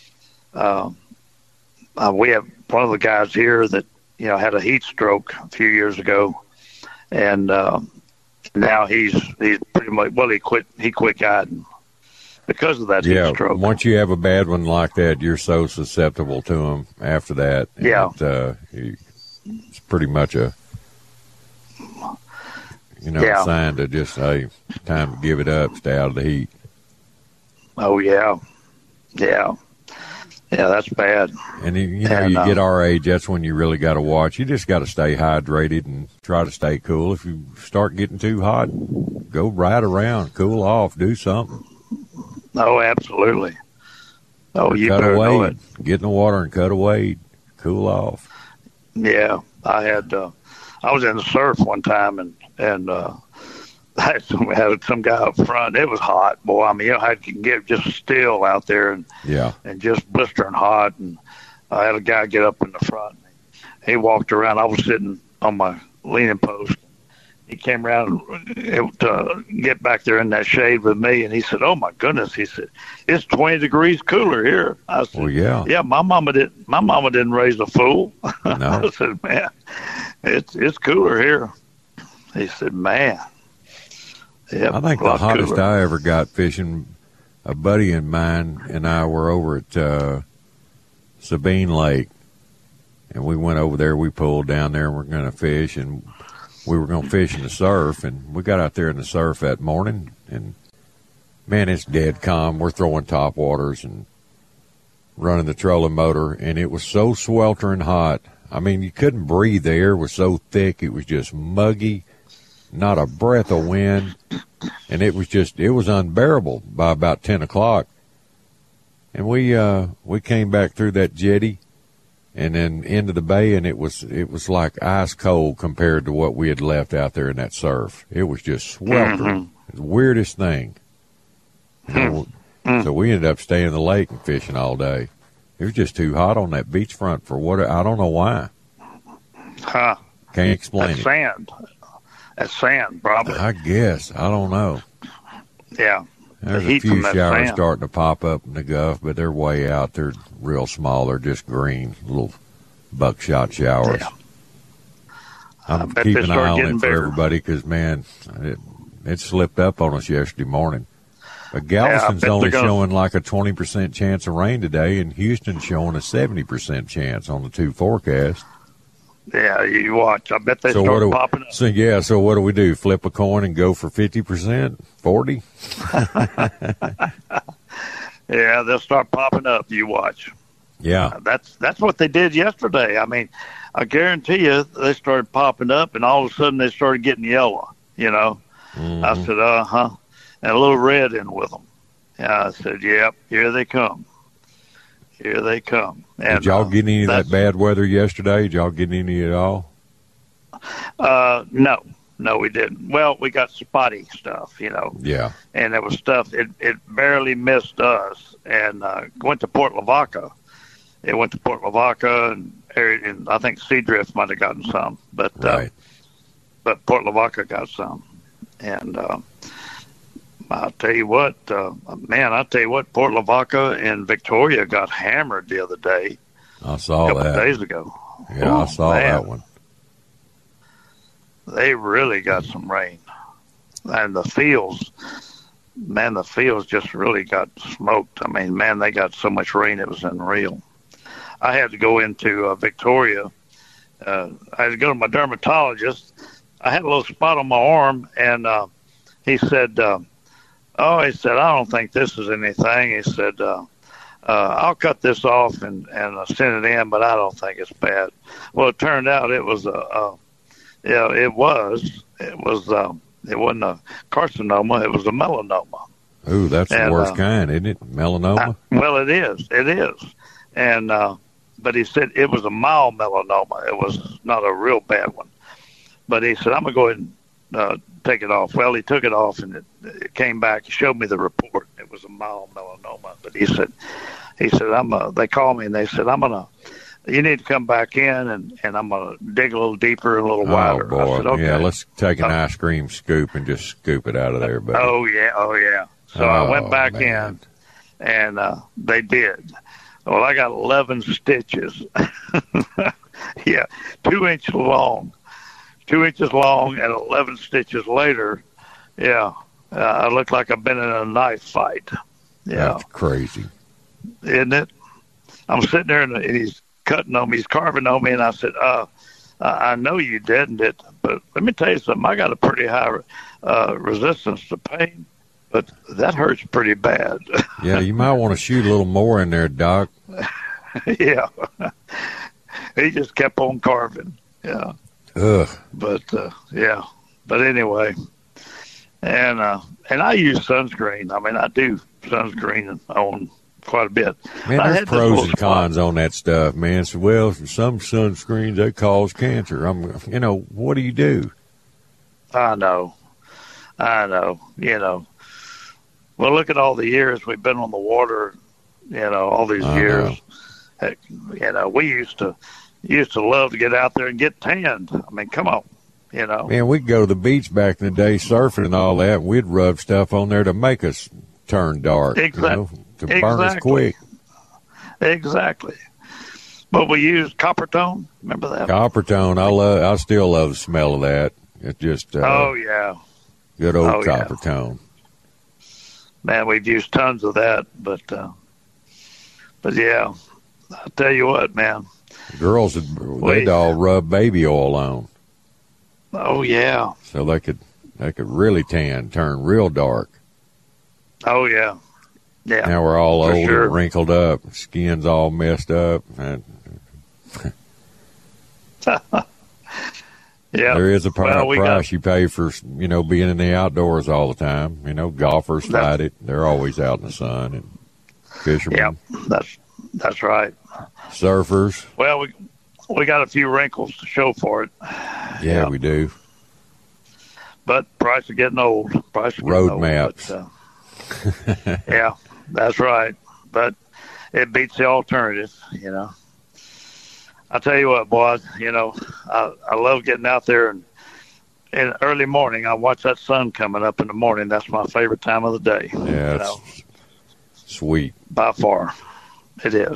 We have one of the guys here that, you know, had a heat stroke a few years ago, and now he's pretty much, well, he quit guiding because of that heat stroke. Once you have a bad one like that, you're so susceptible to them after that. Yeah. It's pretty much a, sign to just say, time to give it up, stay out of the heat. Oh, yeah. Yeah. Yeah, that's bad. And, you get our age, that's when you really got to watch. You just got to stay hydrated and try to stay cool. If you start getting too hot, go ride around, cool off, do something. Oh, absolutely. Oh, you cut better away. know it. Get in the water and cut away, cool off. Yeah, I was in the surf one time, and I had some guy up front. It was hot, boy. I mean, you know how you can get just still out there and just blistering hot. And I had a guy get up in the front. He walked around. I was sitting on my leaning post. He came around to get back there in that shade with me, and he said, "Oh my goodness!" He said, "It's 20 degrees cooler here." I said, "Well, yeah, yeah." My mama didn't raise a fool. No. I said, "Man, it's cooler here." He said, "Man." Yep, I think the hottest I ever got fishing, a buddy of mine and I were over at Sabine Lake, and we went over there. We pulled down there, and we're going to fish, and we were going to fish in the surf, and we got out there in the surf that morning, and, man, it's dead calm. We're throwing top waters and running the trolling motor, and it was so sweltering hot. I mean, you couldn't breathe. The air was so thick. It was just muggy. Not a breath of wind, and it was unbearable by about 10 o'clock. And we came back through that jetty and then into the bay, and it was like ice cold compared to what we had left out there in that surf. It was just sweltering. Mm-hmm. The weirdest thing. So we ended up staying in the lake and fishing all day. It was just too hot on that beachfront for what, I don't know why. Huh. Can't explain That's it. Sand. That's sand, probably. I guess. I don't know. Yeah. There's The a heat few from that showers sand. starting to pop up in the Gulf, but they're way out. They're real small. They're just green, little buckshot showers. Yeah. I'm bet keeping they an start eye on getting it for bigger. everybody because, man, it slipped up on us yesterday morning. But Galveston's bet only they're gonna- showing like a 20% chance of rain today, and Houston's showing a 70% chance on the 2 forecasts. Yeah, you watch. I bet they So start what popping up. So what do we do? Flip a coin and go for 50%, 40? Yeah, they'll start popping up. You watch. Yeah. That's what they did yesterday. I mean, I guarantee you they started popping up, and all of a sudden they started getting yellow, you know. Mm-hmm. I said, uh-huh, and a little red in with them. Yeah, I said, yep, here they come. Here they come. And, Did y'all get any of that bad weather yesterday? Did y'all get any at all? No, No, we didn't. Well, we got spotty stuff, you know. Yeah. And there was stuff, it barely missed us, and went to Port Lavaca. It went to Port Lavaca, and I think Seadrift might have gotten some, but right. But Port Lavaca got some. And I'll tell you what, Port Lavaca and Victoria got hammered the other day. I saw that. A couple of days ago. Yeah, I saw that one. They really got some rain. And the fields just really got smoked. I mean, man, they got so much rain, it was unreal. I had to go into Victoria. I had to go to my dermatologist. I had a little spot on my arm, and he said, I don't think this is anything. He said, I'll cut this off and send it in, but I don't think it's bad. Well, it turned out it was it wasn't a carcinoma, it was a melanoma. Ooh, that's the worst kind, isn't it? Melanoma? Well, it is. And but he said it was a mild melanoma. It was not a real bad one. But he said, I'm going to go ahead and take it off. Well, he took it off, and it came back. He showed me the report. It was a mild melanoma. But he said, they called me, and they said, you need to come back in, and I'm going to dig a little deeper and a little wider. Oh, boy. I said, okay. Yeah, let's take an ice cream scoop and just scoop it out of there, buddy. Oh, yeah. So I went back in, and they did. Well, I got 11 stitches. Yeah, 2 inches long. 2 inches long, and 11 stitches later, yeah, I look like I've been in a knife fight. Yeah. That's crazy. Isn't it? I'm sitting there, and he's cutting on me, he's carving on me, and I said, I know you deadened it, but let me tell you something. I got a pretty high resistance to pain, but that hurts pretty bad. Yeah, you might want to shoot a little more in there, Doc. Yeah. He just kept on carving. Yeah. Ugh. But yeah. But anyway, and I use sunscreen. I mean, I do sunscreen on quite a bit. Man, there's pros and cons on that stuff, man. So, well, some sunscreens they cause cancer. What do you do? I know. You know. Well, look at all the years we've been on the water. You know, all these years. Heck, you know, we used to love to get out there and get tanned. I mean, come on, you know. Man, we'd go to the beach back in the day surfing and all that. We'd rub stuff on there to make us turn dark, to burn us quick. Exactly. But we used Coppertone. Remember that? Coppertone. I still love the smell of that. It's just oh yeah, good old Coppertone. Man, we've used tons of that, but yeah, I'll tell you what, man. Girls, they'd all rub baby oil on. Oh yeah. So they could really turn real dark. Oh yeah. Yeah. Now we're all old and wrinkled up, skin's all messed up. And yeah. There is a price you pay for, being in the outdoors all the time. Golfers fight it. They're always out in the sun, and fishermen. Yeah, that's right. Surfers. Well, we got a few wrinkles to show for it. Yeah, we do. But price is getting old. Road maps. But, yeah, that's right. But it beats the alternative, I'll tell you what, boys, I love getting out there and in early morning. I watch that sun coming up in the morning. That's my favorite time of the day. Yeah, it's sweet. By far, it is.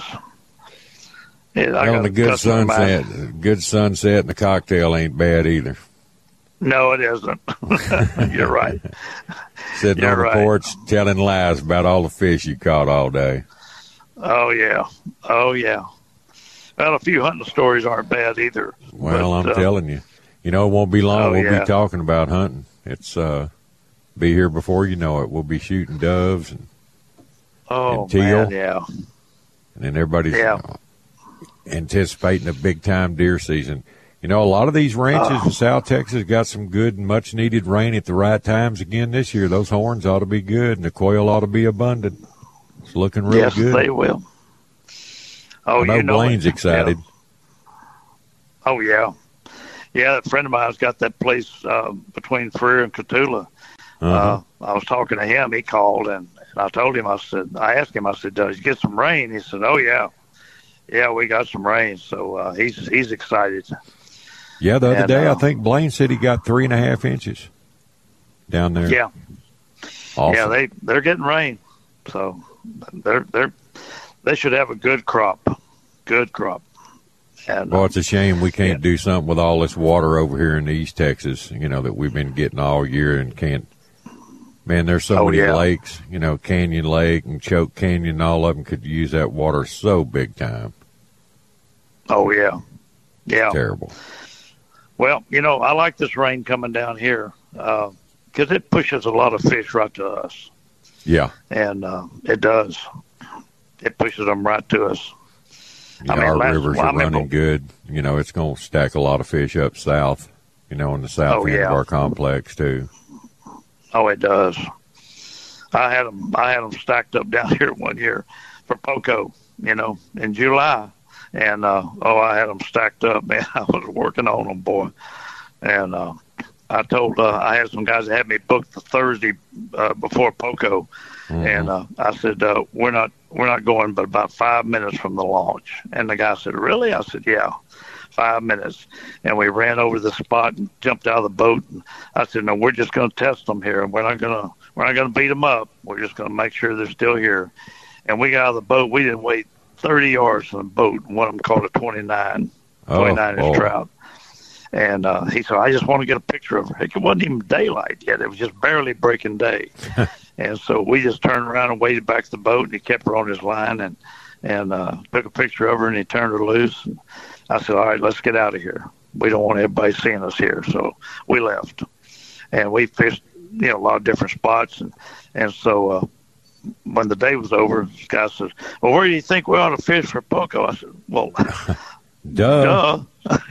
On a good sunset, and the cocktail ain't bad either. No, it isn't. You're right. Sitting on the porch telling lies about all the fish you caught all day. Oh, yeah. Well, a few hunting stories aren't bad either. Well, I'm telling you. It won't be long. We'll be talking about hunting. It's be here before you know it. We'll be shooting doves and teal. Man, yeah. And then everybody's anticipating a big-time deer season. A lot of these ranches in South Texas got some good and much-needed rain at the right times again this year. Those horns ought to be good, and the quail ought to be abundant. It's looking real good. Yes, they will. Oh, I know Blaine's excited. Yeah. Oh, yeah. Yeah, a friend of mine's got that place between Freer and Cotulla. I was talking to him. He called, and I told him, I asked him, did you get some rain? He said, oh, yeah. Yeah, we got some rain. So he's excited. Yeah, the other day, I think Blaine said he got 3.5 inches down there. Yeah. Awesome. Yeah, they're getting rain. So they should have a good crop. Good crop. And, well, it's a shame we can't do something with all this water over here in East Texas, that we've been getting all year and can't. Man, there's so many lakes, Canyon Lake and Choke Canyon, all of them could use that water so big time. Oh, yeah. Yeah. Terrible. Well, I like this rain coming down here because it pushes a lot of fish right to us. Yeah. And it does. It pushes them right to us. Yeah, our rivers are running good. It's going to stack a lot of fish up south, in the south end of our complex, too. Oh, it does. I had them stacked up down here one year for Poco, in July. And, I had them stacked up, man. I was working on them, boy. And I told I had some guys that had me booked the Thursday before Poco. And I said, we're not going but about 5 minutes from the launch. And the guy said, really? I said, yeah, 5 minutes. And we ran over the spot and jumped out of the boat. And I said, no, we're just going to test them here. And we're not going to beat them up. We're just going to make sure they're still here. And we got out of the boat. We didn't wait 30 yards from the boat. One of them caught a 29 inch trout. And he said, I just want to get a picture of her. It wasn't even daylight yet. It was just barely breaking day. And so we just turned around and waded back to the boat, and he kept her on his line and took a picture of her, and he turned her loose. And I said, all right, let's get out of here. We don't want everybody seeing us here. So we left. And we fished, a lot of different spots. And so when the day was over, this guy said, well, where do you think we ought to fish for Poco? I said, well, duh.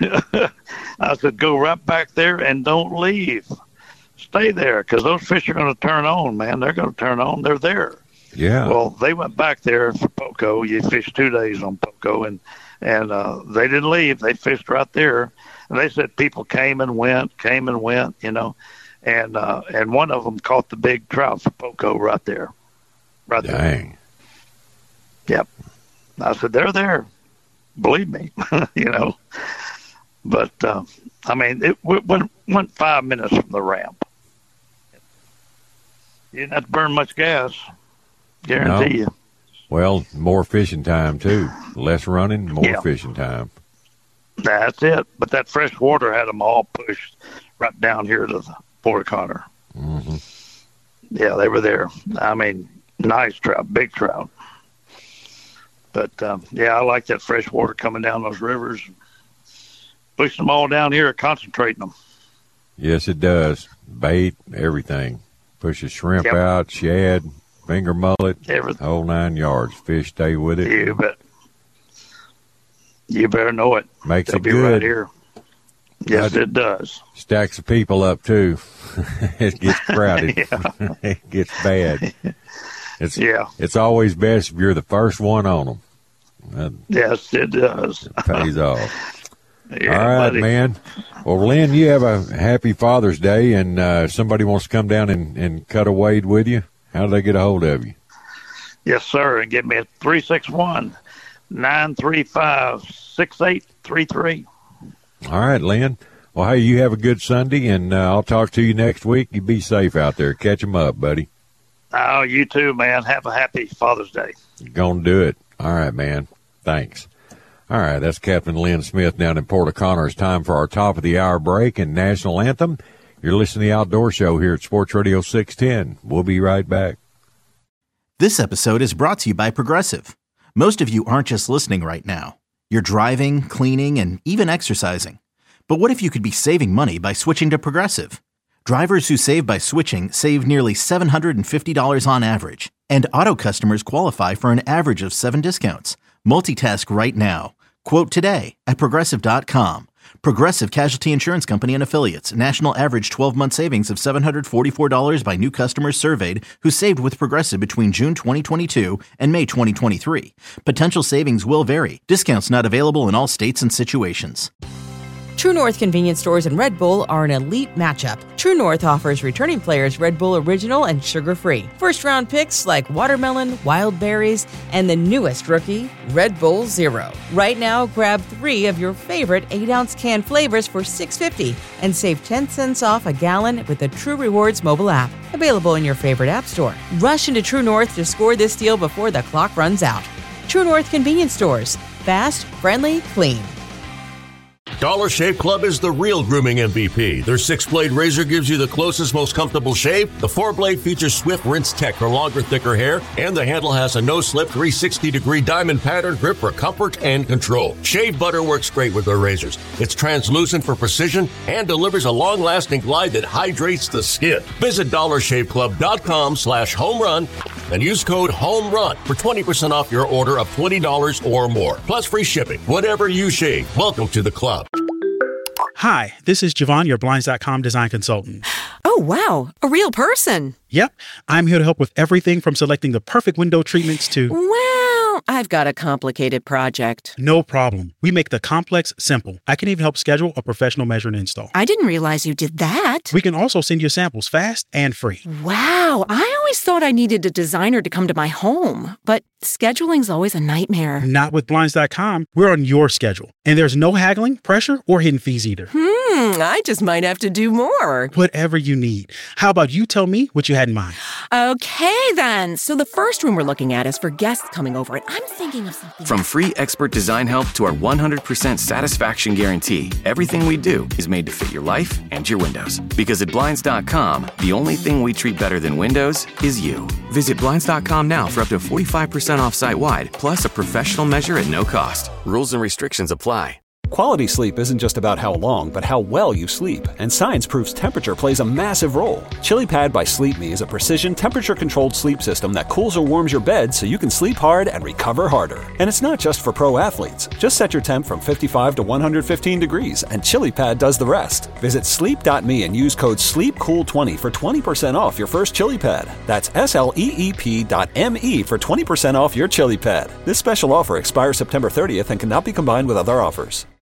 I said, go right back there and don't leave. Stay there, because those fish are going to turn on, man. They're going to turn on. They're there. Yeah. Well, they went back there for Poco. You fished 2 days on Poco, and they didn't leave. They fished right there. And they said people came and went, and one of them caught the big trout for Poco right there. Right there. Dang. Yep. I said, they're there. Believe me, But, it went 5 minutes from the ramp. You didn't have to burn much gas, guarantee you. Well, more fishing time, too. Less running, more fishing time. That's it. But that fresh water had them all pushed right down here to the Port O'Connor. Mm-hmm. Yeah, they were there. Nice trout, big trout. But, I like that fresh water coming down those rivers. Pushing them all down here, concentrating them. Yes, it does. Bait, everything. Pushes shrimp out, shad, finger mullet, everything. Whole 9 yards. Fish stay with it. You bet. You better know it. Makes They'll it be good. Right here. Yes, it does. Stacks of people up, too. It gets crowded. It gets bad. It's always best if you're the first one on them. Yes, it does. It pays off. Yeah, all right, buddy. man. Well, Lynn, you have a happy Father's Day, and somebody wants to come down and cut a wade with you. How do they get a hold of you? Yes, sir. And give me a 361-935-6833. All right, Lynn. Well, hey, you have a good Sunday, and I'll talk to you next week. You be safe out there. Catch them up, buddy. Oh, you too, man. Have a happy Father's Day. Gonna do it. All right, man. Thanks. All right, that's Captain Lynn Smith down in Port O'Connor. It's time for our top of the hour break and national anthem. You're listening to the Outdoor Show here at Sports Radio 610. We'll be right back. This episode is brought to you by Progressive. Most of you aren't just listening right now. You're driving, cleaning, and even exercising. But what if you could be saving money by switching to Progressive? Drivers who save by switching save nearly $750 on average, and auto customers qualify for an average of 7 discounts. Multitask right now. Quote today at Progressive.com. Progressive Casualty Insurance Company and Affiliates. National average 12-month savings of $744 by new customers surveyed who saved with Progressive between June 2022 and May 2023. Potential savings will vary. Discounts not available in all states and situations. True North convenience stores and Red Bull are an elite matchup. True North offers returning players Red Bull Original and sugar-free. First-round picks like watermelon, wild berries, and the newest rookie, Red Bull Zero. Right now, grab 3 of your favorite 8-ounce can flavors for $6.50 and save 10 cents off a gallon with the True Rewards mobile app. Available in your favorite app store. Rush into True North to score this deal before the clock runs out. True North convenience stores. Fast, friendly, clean. Dollar Shave Club is the real grooming MVP. Their 6-blade razor gives you the closest, most comfortable shave. The 4-blade features Swift Rinse Tech for longer, thicker hair, and the handle has a no-slip 360-degree diamond pattern grip for comfort and control. Shave butter works great with their razors. It's translucent for precision and delivers a long-lasting glide that hydrates the skin. Visit DollarShaveClub.com/homerun and use code HOMERUN for 20% off your order of $20 or more, plus free shipping. Whatever you shave, welcome to the club. Hi, this is Javon, your Blinds.com design consultant. Oh, wow. A real person. Yep. I'm here to help with everything from selecting the perfect window treatments to... Well, I've got a complicated project. No problem. We make the complex simple. I can even help schedule a professional measure and install. I didn't realize you did that. We can also send you samples fast and free. Wow. I always thought I needed a designer to come to my home, but scheduling's always a nightmare. Not with Blinds.com. We're on your schedule. And there's no haggling, pressure, or hidden fees either. I just might have to do more. Whatever you need. How about you tell me what you had in mind? Okay, then. So the first room we're looking at is for guests coming over, and I'm thinking of something. From free expert design help to our 100% satisfaction guarantee, everything we do is made to fit your life and your windows. Because at Blinds.com, the only thing we treat better than windows is you. Visit Blinds.com now for up to 45% off site-wide, plus a professional measure at no cost. Rules and restrictions apply. Quality sleep isn't just about how long, but how well you sleep. And science proves temperature plays a massive role. ChiliPad by Sleep Me is a precision temperature-controlled sleep system that cools or warms your bed so you can sleep hard and recover harder. And it's not just for pro athletes. Just set your temp from 55 to 115 degrees, and ChiliPad does the rest. Visit sleep.me and use code SLEEPCOOL20 for 20% off your first ChiliPad. That's SLEEP.me for 20% off your ChiliPad. This special offer expires September 30th and cannot be combined with other offers.